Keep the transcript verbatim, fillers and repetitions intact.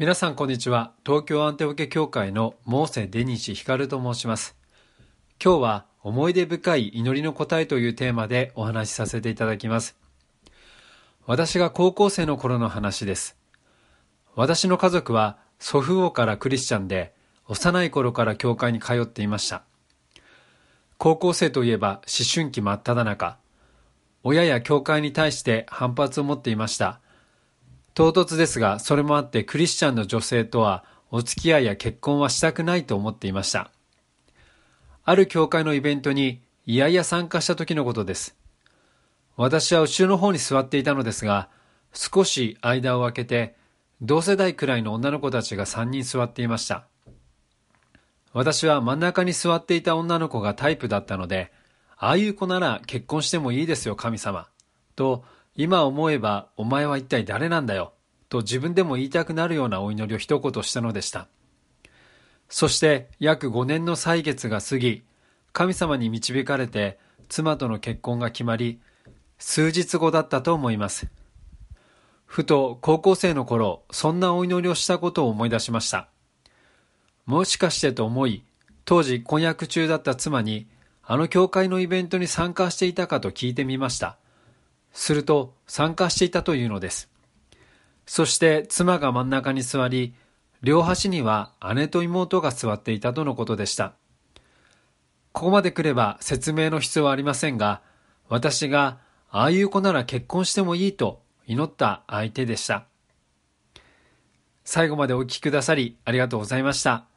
皆さんこんにちは。東京アンテオケ教会のモーセ・デニシ・ヒカルと申します。今日は思い出深い祈りの答えというテーマでお話しさせていただきます。私が高校生の頃の話です。私の家族は祖父母からクリスチャンで、幼い頃から教会に通っていました。高校生といえば思春期真っ只中。親や教会に対して反発を持っていました。唐突ですが、それもあってクリスチャンの女性とはお付き合いや結婚はしたくないと思っていました。ある教会のイベントにいやいや参加した時のことです。私は後ろの方に座っていたのですが、少し間を空けて、同世代くらいの女の子たちがさんにん座っていました。私は真ん中に座っていた女の子がタイプだったので、ああいう子なら結婚してもいいですよ神様、と今思えばお前は一体誰なんだよ、と自分でも言いたくなるようなお祈りを一言したのでした。そして約ごねんの歳月が過ぎ、神様に導かれて妻との結婚が決まり、数日後だったと思います。ふと高校生の頃、そんなお祈りをしたことを思い出しました。もしかしてと思い、当時婚約中だった妻に、あの教会のイベントに参加していたかと聞いてみました。すると参加していたというのです。そして妻が真ん中に座り、両端には姉と妹が座っていたとのことでした。ここまで来れば説明の必要はありませんが、私がああいう子なら結婚してもいいと祈った相手でした。最後までお聞きくださりありがとうございました。